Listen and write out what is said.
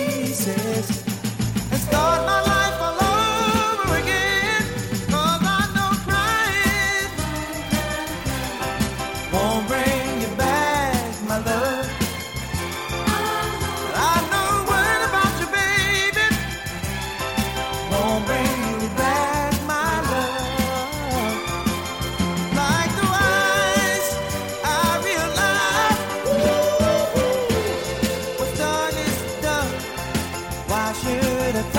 pieces and start my life all over again. 'Cause I know crying won't bring you back, my love. I know worrying about you, baby, won't bring you back, my love. Like the ice, I realize what's done is done. Why should I